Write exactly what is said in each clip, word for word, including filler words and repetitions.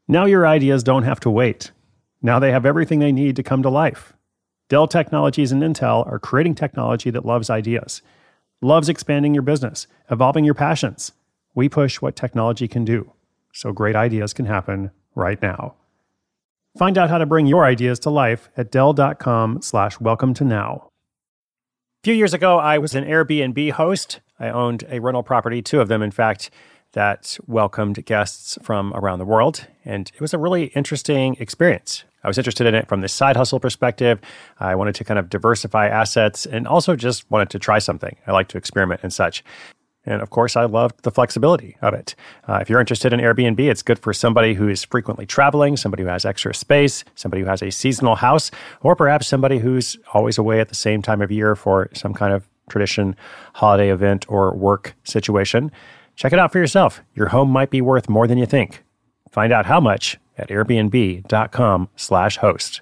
Now your ideas don't have to wait. Now they have everything they need to come to life. Dell Technologies and Intel are creating technology that loves ideas, loves expanding your business, evolving your passions. We push what technology can do, so great ideas can happen right now. Find out how to bring your ideas to life at dell.com slash welcome to now. A few years ago, I was an Airbnb host. I owned a rental property, two of them, in fact, that welcomed guests from around the world. And it was a really interesting experience. I was interested in it from the side hustle perspective. I wanted to kind of diversify assets and also just wanted to try something. I like to experiment and such. And of course, I loved the flexibility of it. Uh, if you're interested in Airbnb, it's good for somebody who is frequently traveling, somebody who has extra space, somebody who has a seasonal house, or perhaps somebody who's always away at the same time of year for some kind of tradition, holiday event, or work situation. Check it out for yourself. Your home might be worth more than you think. Find out how much at airbnb.com slash host.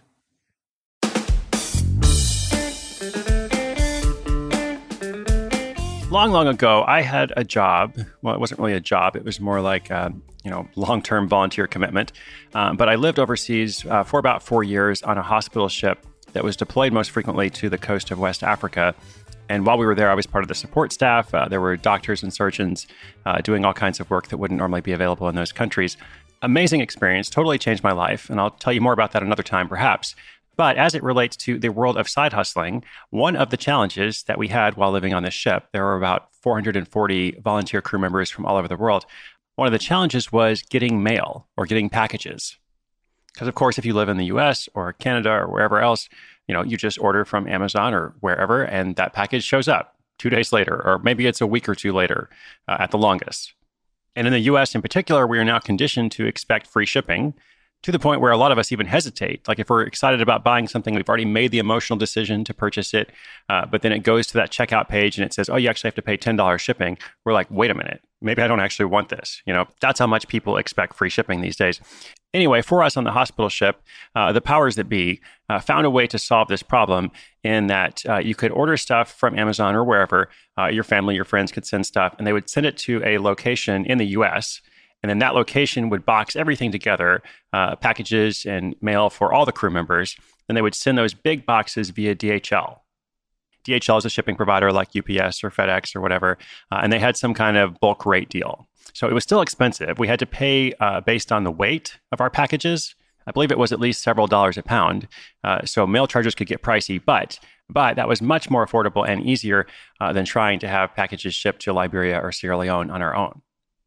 Long, long ago, I had a job. Well, it wasn't really a job. It was more like a, you know, long-term volunteer commitment. Um, but I lived overseas uh, for about four years on a hospital ship that was deployed most frequently to the coast of West Africa. And while we were there, I was part of the support staff. Uh, there were doctors and surgeons uh, doing all kinds of work that wouldn't normally be available in those countries. Amazing experience, totally changed my life. And I'll tell you more about that another time, perhaps. But as it relates to the world of side hustling, one of the challenges that we had while living on this ship, there were about four hundred forty volunteer crew members from all over the world. One of the challenges was getting mail or getting packages. Because of course, if you live in the U S or Canada or wherever else, you know, you just order from Amazon or wherever, and that package shows up two days later, or maybe it's a week or two later uh, at the longest. And in the U S in particular, we are now conditioned to expect free shipping, to the point where a lot of us even hesitate. Like if we're excited about buying something, we've already made the emotional decision to purchase it, uh, but then it goes to that checkout page and it says, oh, you actually have to pay ten dollars shipping. We're like, wait a minute, maybe I don't actually want this. You know, that's how much people expect free shipping these days. Anyway, for us on the hospital ship, uh, the powers that be uh, found a way to solve this problem in that uh, you could order stuff from Amazon or wherever, uh, your family, your friends could send stuff, and they would send it to a location in the U S, and then that location would box everything together, uh, packages and mail for all the crew members. And they would send those big boxes via D H L. D H L is a shipping provider like U P S or FedEx or whatever. Uh, and they had some kind of bulk rate deal. So it was still expensive. We had to pay uh, based on the weight of our packages. I believe it was at least several dollars a pound. Uh, so mail charges could get pricey, but but that was much more affordable and easier uh, than trying to have packages shipped to Liberia or Sierra Leone on our own.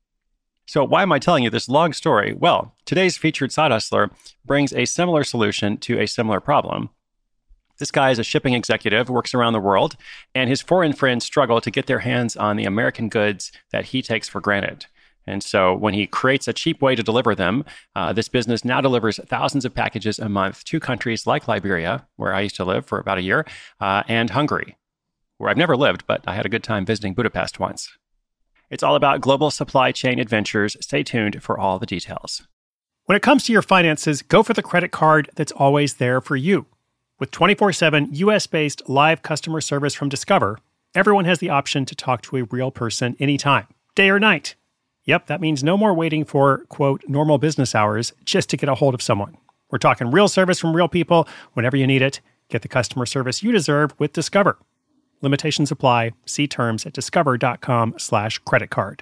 So why am I telling you this long story? Well, today's featured side hustler brings a similar solution to a similar problem. This guy is a shipping executive, works around the world, and his foreign friends struggle to get their hands on the American goods that he takes for granted. And so when he creates a cheap way to deliver them, uh, this business now delivers thousands of packages a month to countries like Liberia, where I used to live for about a year, uh, and Hungary, where I've never lived, but I had a good time visiting Budapest once. It's all about global supply chain adventures. Stay tuned for all the details. When it comes to your finances, go for the credit card that's always there for you. With twenty-four seven U S-based live customer service from Discover, everyone has the option to talk to a real person anytime, day or night. Yep, that means no more waiting for, quote, normal business hours just to get a hold of someone. We're talking real service from real people whenever you need it. Get the customer service you deserve with Discover. Limitations apply. See terms at discover.com slash credit card.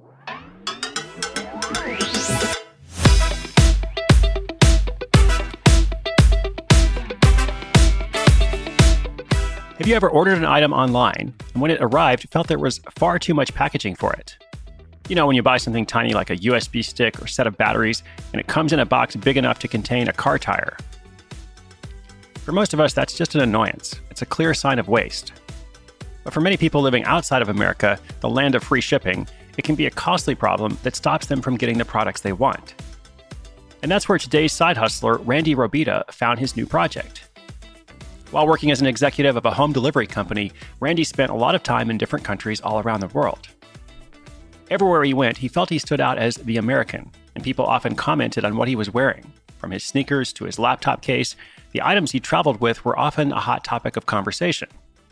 Have you ever ordered an item online and when it arrived, felt there was far too much packaging for it? You know, when you buy something tiny like a U S B stick or set of batteries and it comes in a box big enough to contain a car tire. For most of us, that's just an annoyance. It's a clear sign of waste. But for many people living outside of America, the land of free shipping, it can be a costly problem that stops them from getting the products they want. And that's where today's side hustler, Randy Robita, found his new project. While working as an executive of a home delivery company, Randy spent a lot of time in different countries all around the world. Everywhere he went, he felt he stood out as the American, and people often commented on what he was wearing. From his sneakers to his laptop case, the items he traveled with were often a hot topic of conversation.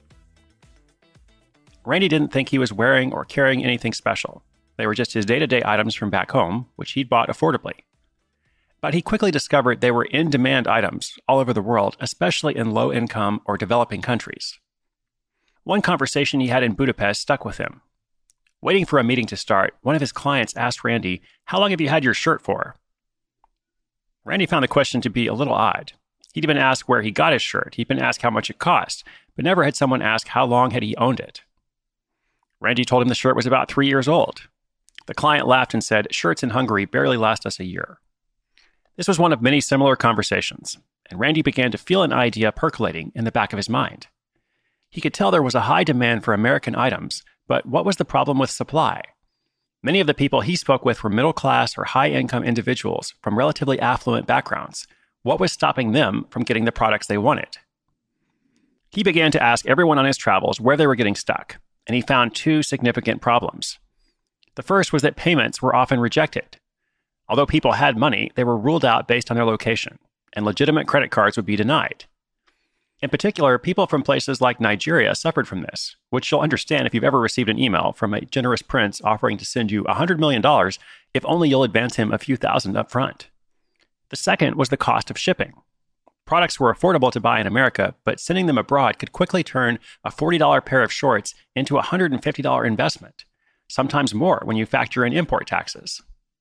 Randy didn't think he was wearing or carrying anything special. They were just his day-to-day items from back home, which he'd bought affordably. But he quickly discovered they were in-demand items all over the world, especially in low-income or developing countries. One conversation he had in Budapest stuck with him. Waiting for a meeting to start, one of his clients asked Randy, "How long have you had your shirt for?" Randy found the question to be a little odd. He'd even asked where he got his shirt. He'd been asked how much it cost, but never had someone ask how long had he owned it. Randy told him the shirt was about three years old. The client laughed and said, "Shirts in Hungary barely last us a year." This was one of many similar conversations, and Randy began to feel an idea percolating in the back of his mind. He could tell there was a high demand for American items, but what was the problem with supply? Many of the people he spoke with were middle-class or high-income individuals from relatively affluent backgrounds. What was stopping them from getting the products they wanted? He began to ask everyone on his travels where they were getting stuck, and he found two significant problems. The first was that payments were often rejected. Although people had money, they were ruled out based on their location, and legitimate credit cards would be denied. In particular, people from places like Nigeria suffered from this, which you'll understand if you've ever received an email from a generous prince offering to send you one hundred million dollars if only you'll advance him a few thousand up front. The second was the cost of shipping. Products were affordable to buy in America, but sending them abroad could quickly turn a forty dollars pair of shorts into a one hundred fifty dollars investment, sometimes more when you factor in import taxes.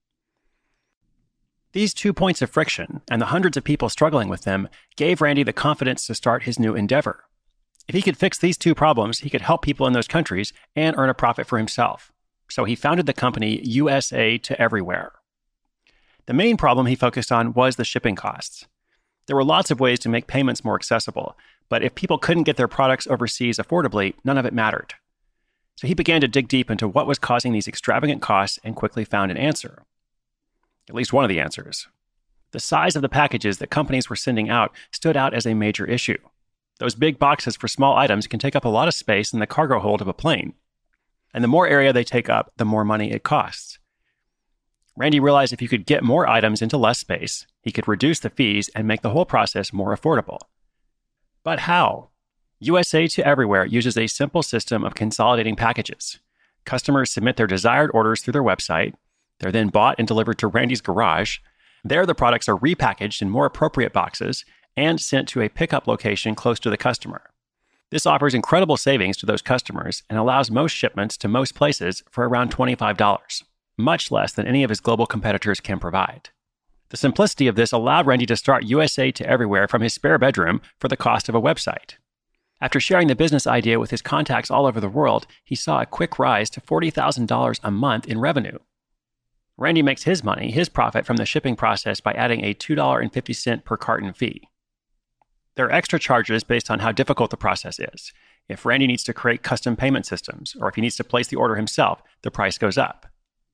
These two points of friction and the hundreds of people struggling with them gave Randy the confidence to start his new endeavor. If he could fix these two problems, he could help people in those countries and earn a profit for himself. So he founded the company U S A to Everywhere. The main problem he focused on was the shipping costs. There were lots of ways to make payments more accessible, but if people couldn't get their products overseas affordably, none of it mattered. So he began to dig deep into what was causing these extravagant costs and quickly found an answer. At least one of the answers. The size of the packages that companies were sending out stood out as a major issue. Those big boxes for small items can take up a lot of space in the cargo hold of a plane. And the more area they take up, the more money it costs. Randy realized if you could get more items into less space, he could reduce the fees and make the whole process more affordable. But how? U S A to Everywhere uses a simple system of consolidating packages. Customers submit their desired orders through their website. They're then bought and delivered to Randy's garage. There, the products are repackaged in more appropriate boxes and sent to a pickup location close to the customer. This offers incredible savings to those customers and allows most shipments to most places for around twenty-five dollars, much less than any of his global competitors can provide. The simplicity of this allowed Randy to start U S A to Everywhere from his spare bedroom for the cost of a website. After sharing the business idea with his contacts all over the world, he saw a quick rise to forty thousand dollars a month in revenue. Randy makes his money, his profit, from the shipping process by adding a two dollars and fifty cents per carton fee. There are extra charges based on how difficult the process is. If Randy needs to create custom payment systems, or if he needs to place the order himself, the price goes up.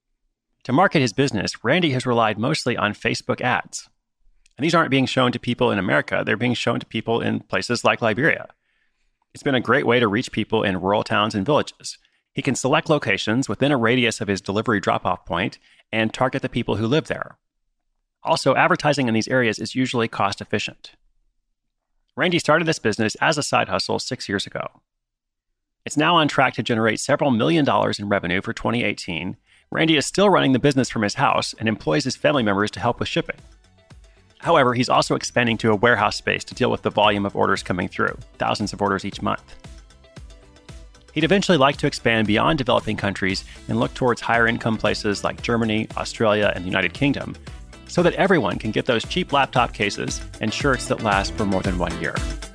To market his business, Randy has relied mostly on Facebook ads. And these aren't being shown to people in America, they're being shown to people in places like Liberia. It's been a great way to reach people in rural towns and villages. He can select locations within a radius of his delivery drop-off point and target the people who live there. Also, advertising in these areas is usually cost-efficient. Randy started this business as a side hustle six years ago. It's now on track to generate several million dollars in revenue for twenty eighteen. Randy is still running the business from his house and employs his family members to help with shipping. However, he's also expanding to a warehouse space to deal with the volume of orders coming through, thousands of orders each month. He'd eventually like to expand beyond developing countries and look towards higher income places like Germany, Australia, and the United Kingdom, so that everyone can get those cheap laptop cases and shirts that last for more than one year.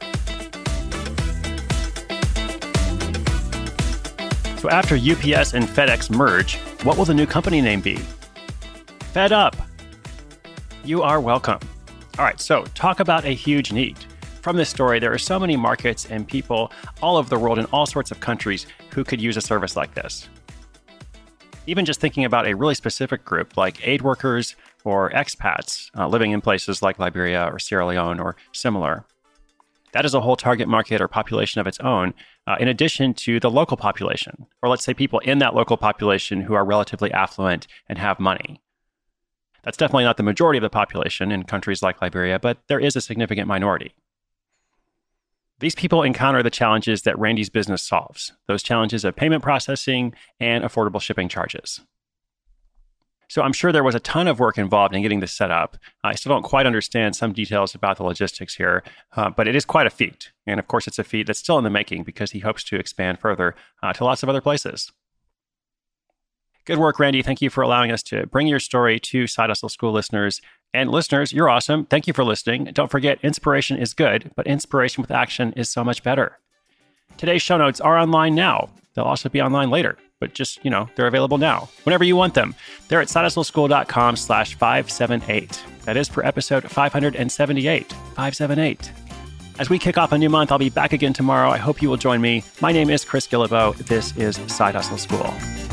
So after U P S and FedEx merge, what will the new company name be? Fed Up. You are welcome. All right, so talk about a huge need. From this story, there are so many markets and people all over the world in all sorts of countries who could use a service like this. Even just thinking about a really specific group like aid workers or expats uh, living in places like Liberia or Sierra Leone or similar. That is a whole target market or population of its own, uh, in addition to the local population, or let's say people in that local population who are relatively affluent and have money. That's definitely not the majority of the population in countries like Liberia, but there is a significant minority. These people encounter the challenges that Randy's business solves, those challenges of payment processing and affordable shipping charges. So I'm sure there was a ton of work involved in getting this set up. I still don't quite understand some details about the logistics here, uh, but it is quite a feat. And of course, it's a feat that's still in the making because he hopes to expand further uh, to lots of other places. Good work, Randy. Thank you for allowing us to bring your story to Side Hustle School listeners. And listeners, you're awesome. Thank you for listening. Don't forget, inspiration is good, but inspiration with action is so much better. Today's show notes are online now. They'll also be online later, but just, you know, they're available now, whenever you want them. They're at sidehustleschool.com slash 578. That is for episode five seventy-eight, five seventy-eight. As we kick off a new month, I'll be back again tomorrow. I hope you will join me. My name is Chris Guillebeau. This is Side Hustle School.